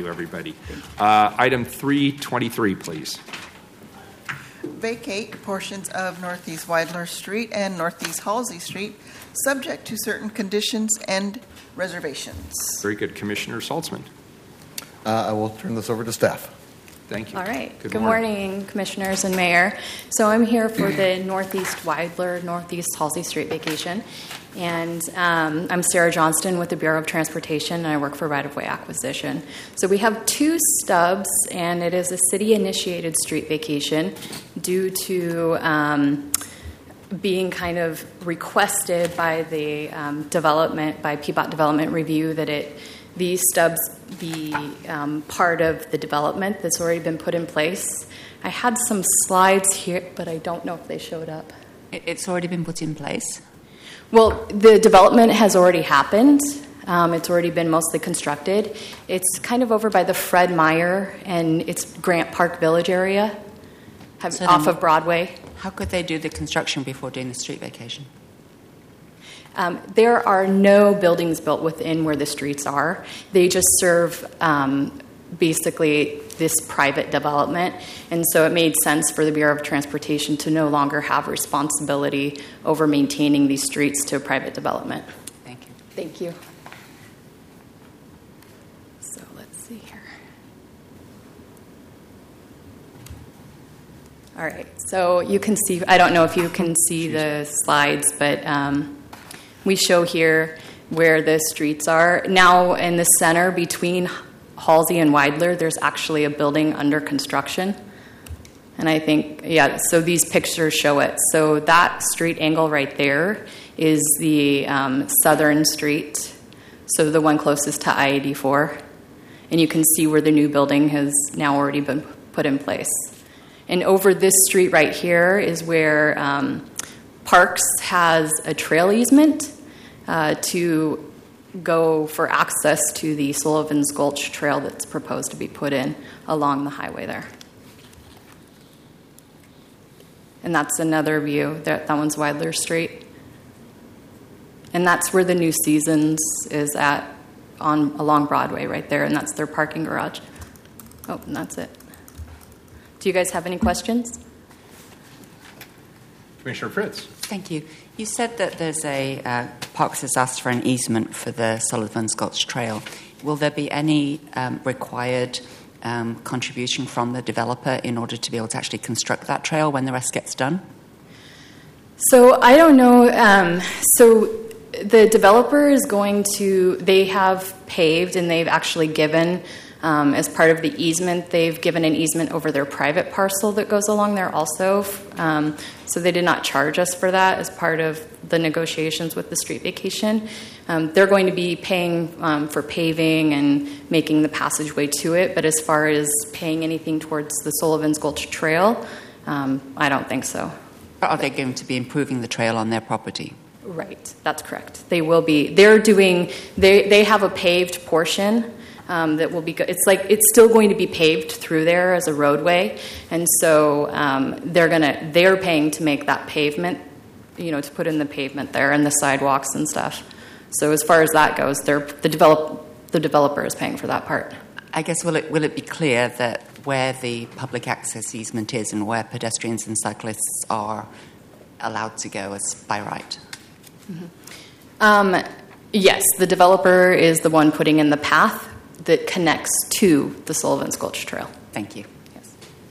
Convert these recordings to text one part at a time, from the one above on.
you, everybody. Item 323, please. Vacate portions of Northeast Weidler Street and Northeast Halsey Street, subject to certain conditions and reservations. Very good. Commissioner Saltzman. I will turn this over to staff. Thank you. All right. Good morning, Commissioners and Mayor. So I'm here for the Northeast Weidler, Northeast Halsey Street vacation. And I'm Sarah Johnston with the Bureau of Transportation, and I work for Right-of-Way Acquisition. So we have two stubs, and it is a city-initiated street vacation due to being kind of requested by the development, by PBOT Development Review, that these stubs be part of the development that's already been put in place. I had some slides here, but I don't know if they showed up. It's already been put in place? Well, the development has already happened. It's already been mostly constructed. It's kind of over by the Fred Meyer and it's Grant Park Village area, off of Broadway. How could they do the construction before doing the street vacation? There are no buildings built within where the streets are. They just serve basically this private development, and so it made sense for the Bureau of Transportation to no longer have responsibility over maintaining these streets to a private development. Thank you. Thank you. So let's see here. All right, so you can see, I don't know if you can see the slides, but we show here where the streets are. Now in the center between Halsey and Weidler, there's actually a building under construction. And I think, so these pictures show it. So that street angle right there is the southern street, so the one closest to I-84. And you can see where the new building has now already been put in place. And over this street right here is where Parks has a trail easement to go for access to the Sullivan's Gulch Trail that's proposed to be put in along the highway there. And that's another view. That one's Weidler Street. And that's where the New Seasons is at along Broadway right there, and that's their parking garage. Oh, and that's it. Do you guys have any questions? Commissioner Fritz. Thank you. You said that there's Parks has asked for an easement for the Sullivan's Gulch Trail. Will there be any required contribution from the developer in order to be able to actually construct that trail when the rest gets done? So I don't know. So the developer is they have paved and they've actually given, as part of the easement, they've given an easement over their private parcel that goes along there also. So they did not charge us for that as part of the negotiations with the street vacation. They're going to be paying for paving and making the passageway to it, but as far as paying anything towards the Sullivan's Gulch Trail, I don't think so. Are they going to be improving the trail on their property? Right, that's correct. They will be. They have a paved portion that will be. It's still going to be paved through there as a roadway, and so they're paying to make that pavement, to put in the pavement there and the sidewalks and stuff. So as far as that goes, the developer is paying for that part. I guess will it be clear that where the public access easement is and where pedestrians and cyclists are allowed to go as by right? Mm-hmm. Yes, the developer is the one putting in the path that connects to the Sullivan's Gulch Trail. Thank you. Yes.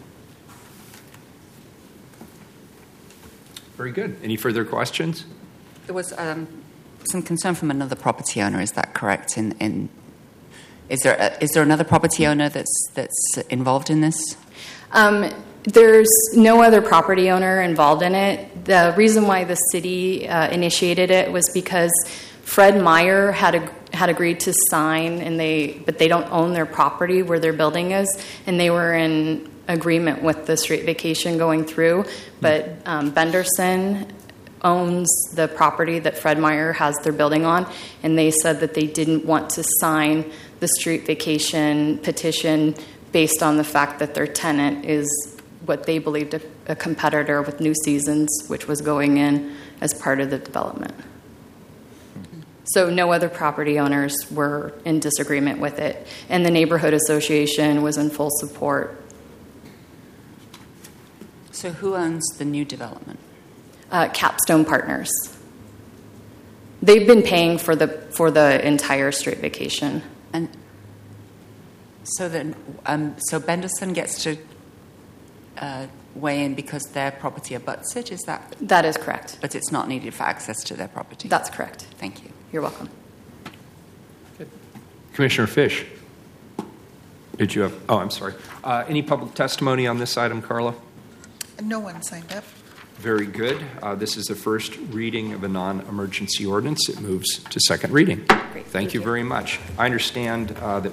Very good. Any further questions? There was some concern from another property owner. Is that correct? Is there another property owner that's involved in this? There's no other property owner involved in it. The reason why the city initiated it was because Fred Meyer had agreed to sign, but they don't own their property where their building is, and they were in agreement with the street vacation going through. But Benderson owns the property that Fred Meyer has their building on, and they said that they didn't want to sign the street vacation petition based on the fact that their tenant is what they believed a competitor with New Seasons, which was going in as part of the development. So no other property owners were in disagreement with it, and the neighborhood association was in full support. So who owns the new development? Capstone Partners. They've been paying for the entire street vacation. And so then, so Benderson gets to weigh in because their property abuts it. Is that? That is correct. But it's not needed for access to their property. That's correct. Thank you. You're welcome. Commissioner Fish. Did you have? Oh, I'm sorry. Any public testimony on this item, Carla? No one signed up. Very good. This is the first reading of a non-emergency ordinance. It moves to second reading. Great. Thank you very much. I understand that